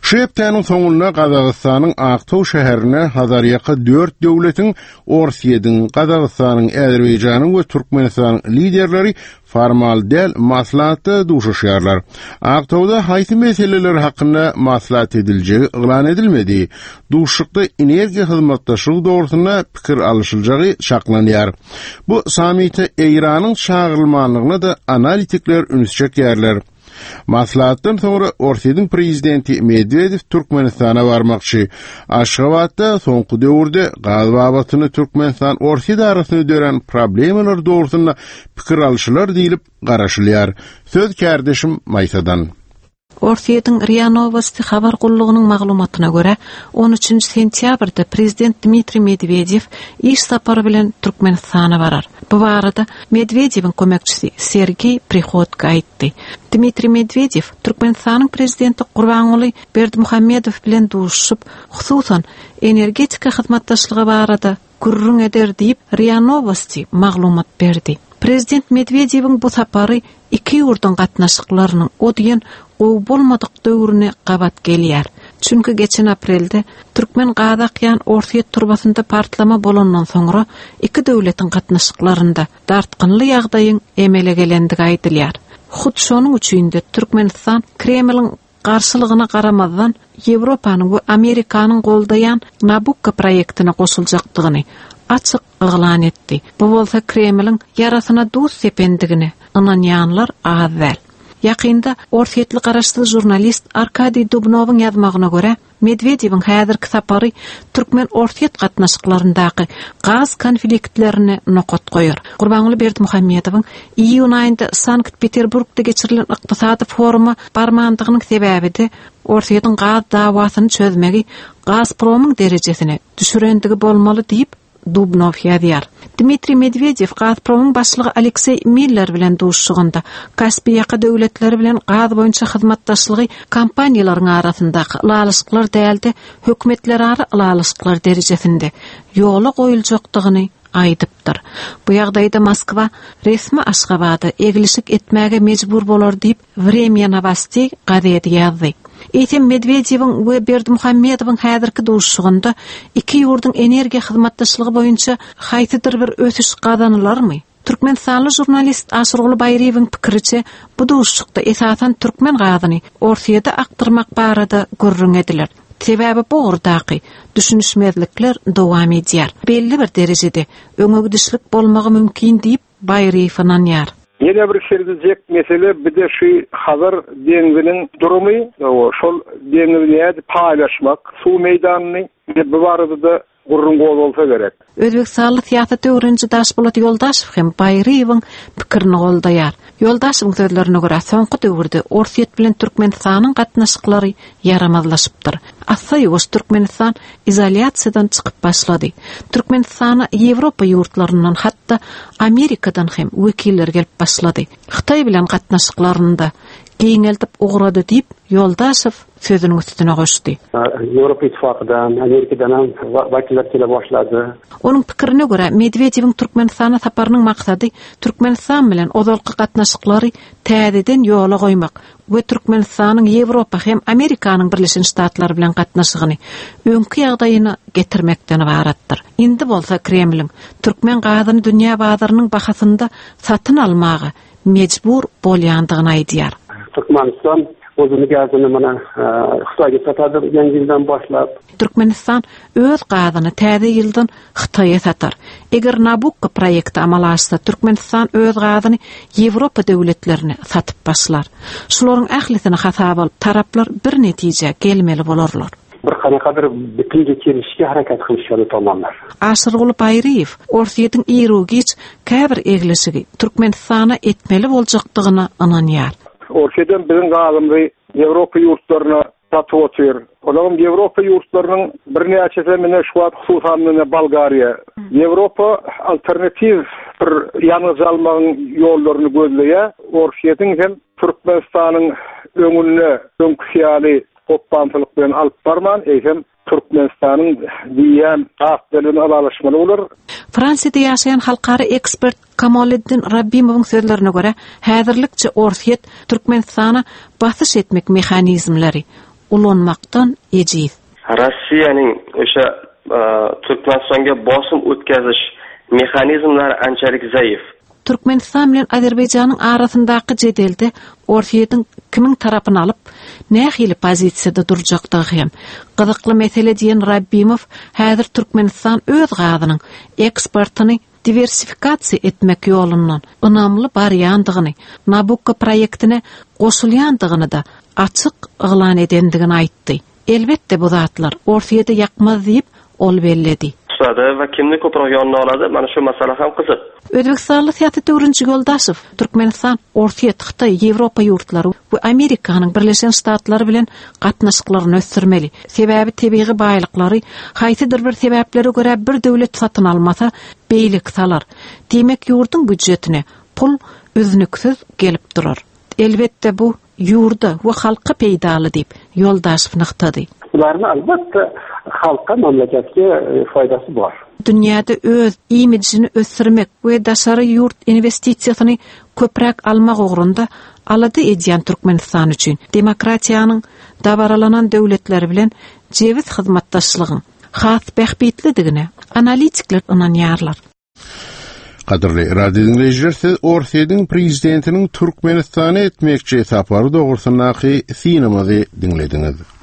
Şu heptäniň soňunda Gazagystanyň Aktaw şäherine hazar ýaky 4 döwletiň Orsiýadyň, Gazagystanyň, Äzerbeýjanyň we Türkmenistanyň liderleri formal däl maslahatda duşuşýarlar. Aktawda haýsy meseleler hakynda maslahat ediljegi ýylan edilmedi. Duşukda energiýa hyzmatdaşlygy dogrusynda pikir alışyljagi şaklanýar. Bu samite Eýranyň çağrylmanlygyna da analitikler üns çekýärler. Maslahatdan sonra Orsiýadyň prezidenti Medvedev Türkmenistana barmakçy. Aşgabatda soňky döwürde gaz babatyny Türkmenistan Orsiýa arasyny dören problemler dogrusynda pikir alşylar diýilip garaşylýar. Söz kärdeşim Maýsadan. Orsiýadyň RIA Novosti habar gullugynyň maglumatyna görä 13 sentýabrda prezident Dmitri Medvedev iş sapary bilen Türkmenistana barar. Bu barada Medvedewiň kömekçisi Sergey Prihodko aýtdy. Dmitri Medvedev Türkmenistanyň prezidenti Gurbanuly Berdimuhammedow bilen duşuşyp, hususan energetika hyzmatdaşlygy barada gurrun eder diýip RIA Novosti maglumat berdi. Prezident Medvedewiň bu sapary iki ýurduň gatnaşyklarynyň odýan gowy bolmadyk döwrüne gabat gelýär. Çünki geçen aprelde Türkmen Gazakyan Orsiýa turbasynda partlama bolandan soňra iki döwletiň gatnaşyklarynda dartgynly ýagdaýyň emele gelendigi aýdylýar. Hut şonuň üçin-de Türkmenistan Kremliň garşylygyna garamazdan Ýewropanyň we Amerikanyň goldaýan Nabucco proýektine goşuljakdygyny açyk ýylan etdi. Bu bolsa Kremliň yarasyna dost sependigini ananýanlar awvel. Ýakynda Orsiýetli garaşsyz jurnalist Arkadiy Dubnowyň ýazmagyna görä, Medvedewiň häzirki sapary Türkmen Orsiýet gatnaşyklaryndaky gaz konfliktlerini nokat goýar. Gurbanuly Berdimuhammedowyň iýun aýynda Sankt-Peterburgda geçirilen ykdysady forumy barmandygynyň sebäbi de Orsiýadyň gaz dawasyny çözmegi Gazpromyň derejesine düşürendigi bolmaly diýip Dubnov ýazýar. Dmitri Medvedev Gazpromyň başlygy Aleksey Miller bilen duşuşygynda Kaspiýa ýaka döwletleri bilen gaz boýunça hyzmatdaşlygy kompaniýalaryň arasyndaky ýalyşyklar däldi, hökümetlerarä ýalyşyklar derejesinde ýola goýuljakdygyny aýdypdyr. Bu ýagdaýda Moskwa resmi Aşgabady egilişik etmäge mejbur bolar diýip Vremya Novosti gazety ýazdy. Eýtem Medvedewiň we Berdimuhammedowyň häzirki duşuşygynda iki ýurduň energiýa hyzmatdaşlygy boýunça haýsydyr bir ösüş gazanylarmy? Türkmenistanly jurnalist Aşyrguly Baýryýewiň pikiriçe, bu duşuşykda esasan türkmen gazyny Orsiýada aktyrmak barada gurrun ediler. Sebäbi bu ordaky düşünüşmezlikler dowam edýär. Belli bir derejede öňügdüşlik bolmagy mümkin diýip Baýryýew ananýar. Yine bir şergizecek mesele bir de şu Hazar denginin durumu, şol dengini paylaşmak, su meydanını bu barada da gurrun gol olsa gerek. Özbekistanly siýasat öwrençi Daşbolat Ýoldaşew hem Baýryýewiň pikirini goldaýar. Ýoldaşewiň sözlerine görä soňky döwürde Orsiýet bilen Türkmenistanyň gatnaşyklary yaramazlaşypdyr. Assaýyş Türkmenistan izolýasiýadan çykyp başlady. Türkmenistana Ýewropa ýurtlaryndan hatda Amerikadan hem wekiller gelip başlady. Hytaý bilen gatnaşyklaryny giňeltip ugrady diýip Ýoldaşew sözüniň üstüne goşdy. Ýewropa ittifakydan, Amerikadan wekiller kele başlady. Onuň pikirine görä Medvedewiň Türkmenistana saparynyň maksady Türkmenistan bilen ozalky gatnaşyklary täzeden ýola goýmak we Türkmenistanyň Ýewropa hem Amerikanyň Birleşen Ştatlary bilen gatnaşygyny öňki ýagdaýyna getirmekden ibaratdyr. Indi bolsa Kremliň türkmen gazyny dünýä bazarynyň bahasynda satyn almagy mejbur bolýandygyny aýdýar. Türkmenistan özüni gazyny mana Hytaýa satady ýangy ýyldan başlap. Türkmenistan öz gazyny täze ýyldan Hytaýa satar. Eger Nabucco proýekti amal açsa, Türkmenistan öz gazyny Ýewropa döwletlerine satyp başlar. Şolaryň ählisini hasap alyp taraplar bir netije gelmeli bolarlar. Bir kanakadır bütünce kirişki hareket kılışanı tamamlar. Aşyrguly Baýryýew Orsiýadyň ýerugiç käbir eglisigi Türkmenistana etmeli boljakdygyna ananýar. Orsiýadan biziň gazymyzy Ýewropa ýurtlaryna satyp otyr. Olam Ýewropa ýurtlarynyň bir näçesi mene şu wagt hususan Bolgariýa. Ýewropa alternativ bir ýanyj almagyň ýollaryny gözleýär. Orsiýadyň hem Türkmenistanyň öňüne öňküsýaly oppantylyk bilen alyp barman, hem Türkmenistanyň diýen gazlaryny alaşmaly bolar. Fransiýada ýaşaýan halkary ekspert Kamaleddin Rabbimowyň sözlerine görä, häzirlikçe Orsiýet Türkmenistana basyş etmek mehanizmlary ulanmaktan ejid. Rossiyaning o'sha Turkmanistonga bosim o'tkazish mexanizmlari anchalik zaif. Türkmenistan bilen Azerbaycanın arasındaky jedelde Orsiýetin kimin tarapyny alyp, nähili pozisiýada durjakdygy hem gyzykly mesele diýen Rabbimov häzir Türkmenistan öz gazynyň eksportyny diversifikasiýa etmek ýolundan ynamly barýandygyny, Nabucco proýektine goşulýandygyny da açyk yglan edendigini aýtdy. Elbetde bu zatlar Orsiýede ýakmaz diýip ol belledi. Va kimni ko'proq yonuna oladi? Mana shu masala ham qiziq. Özbekistanlyk Siýasat Öwrünçi Goldaşow Türkmenistan, Orsiýa, Xitay, Ýewropa ýurtlary we Amerikanyň Birleşen Ştatlary bilen gatnaşyklaryny ösdürmeli. Sebäbi tebiği baýlyklary haýsydyr bir sebäplere görä bir döwlet satyn almasa beýlik salar. Demek ýurduň büdjetine pul üznüksiz gelip durar. Elbetde bu ýurda we halka peýdaly diýip Goldaşow nyktady. Bularni albatta halka, mamlakatga faydası var. Dünyada öz imijini ösürmek we daşary ýurt investisiýasyny köprek almak ugrunda alady edýän Türkmenistan üçin demokratiýanyň dabaralanan döwletleri bilen jewiz hyzmatdaşlygyň has bähbitlidigine analitikler inanýarlar. Qadirli radio dinleyijiler, siz Orsiýanyň prezidentiniň Türkmenistana etmekçi sapary dogrusynaky sinemazy dinlediňiz.